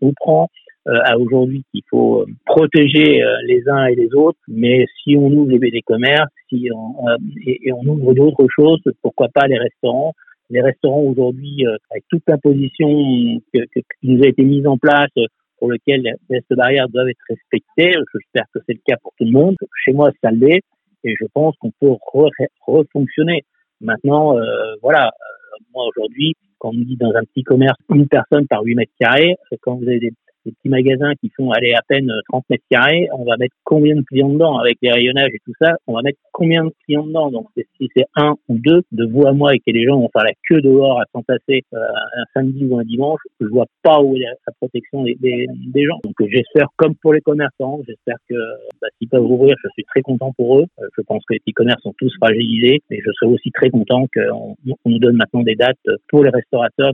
comprend aujourd'hui qu'il faut protéger les uns et les autres, mais si on ouvre les commerces, et on ouvre d'autres choses, pourquoi pas les restaurants. Les restaurants aujourd'hui, avec toute l'imposition qui nous a été mise en place, pour lequel les gestes barrières doivent être respectés, j'espère que c'est le cas pour tout le monde. Chez moi, ça l'est, et je pense qu'on peut refonctionner. Maintenant, moi aujourd'hui, quand on me dit dans un petit commerce, une personne par 8 mètres carrés, quand vous avez des petits magasins qui font aller à peine 30 mètres carrés, on va mettre combien de clients dedans? Avec les rayonnages et tout ça, on va mettre combien de clients dedans? Donc, si c'est un ou deux, de vous à moi, et que les gens vont faire la queue dehors à s'entasser un samedi ou un dimanche, je vois pas où est la protection des gens. Donc, j'espère, comme pour les commerçants, j'espère que s'ils peuvent ouvrir, je suis très content pour eux. Je pense que les petits commerces sont tous fragilisés, et je serais aussi très content qu'on nous donne maintenant des dates pour les restaurateurs.